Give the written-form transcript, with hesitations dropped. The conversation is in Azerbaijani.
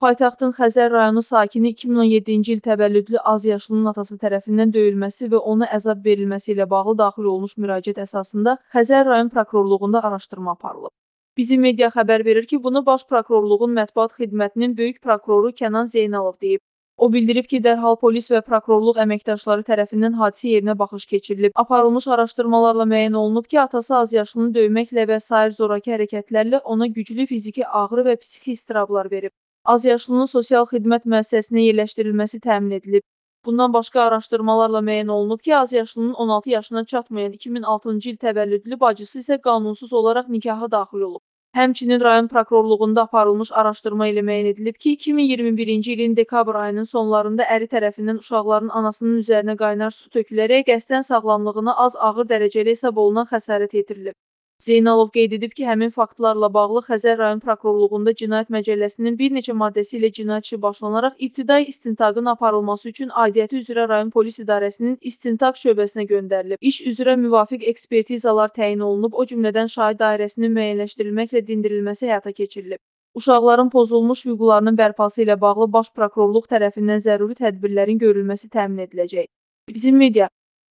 Paytaxtın Xəzər rayonu sakini 2017-ci il təvəllüdlü azyaşlının atası tərəfindən döyülməsi və ona əzab verilməsi ilə bağlı daxil olmuş müraciət əsasında Xəzər rayon prokurorluğunda araşdırma aparılıb. Bizim media xəbər verir ki, bunu Baş Prokurorluğun Mətbuat Xidmətinin böyük prokuroru Kənan Zeynalov deyib. O bildirib ki, dərhal polis və prokurorluq əməkdaşları tərəfindən hadisə yerinə baxış keçirilib. Aparılmış araşdırmalarla müəyyən olunub ki, atası azyaşlını döyməklə və sair zorakı hərəkətlərlə ona güclü fiziki ağrı və psixi istirablar verib. Azyaşlının sosial xidmət müəssisəsinə yerləşdirilməsi təmin edilib. Bundan başqa araşdırmalarla müəyyən olunub ki, azyaşlının 16 yaşına çatmayan 2006-cı il təvəllüdlü bacısı isə qanunsuz olaraq nikaha daxil olub. Həmçinin rayon prokurorluğunda aparılmış araşdırma ilə müəyyən edilib ki, 2021-ci ilin dekabr ayının sonlarında əri tərəfindən uşaqların anasının üzərinə qaynar su tökülərək qəsdən sağlamlığına az ağır dərəcəli hesab olunan xəsarət yetirilib. Zeynalov qeyd edib ki, həmin faktlarla bağlı Xəzər rayon prokurorluğunda Cinayət Məcəlləsinin bir neçə maddəsi ilə cinayət işi başlanaraq ibtidai istintaqın aparılması üçün aidiyyəti üzrə rayon polis idarəsinin istintaq şöbəsinə göndərilib. İş üzrə müvafiq ekspertizalar təyin olunub, o cümlədən şahid dairəsinin müəyyənləşdirilməklə dindirilməsi həyata keçirilib. Uşaqların pozulmuş hüquqlarının bərpası ilə bağlı Baş Prokurorluq tərəfindən zəruri tədbirlərin görülməsi təmin ediləcək. Bizim media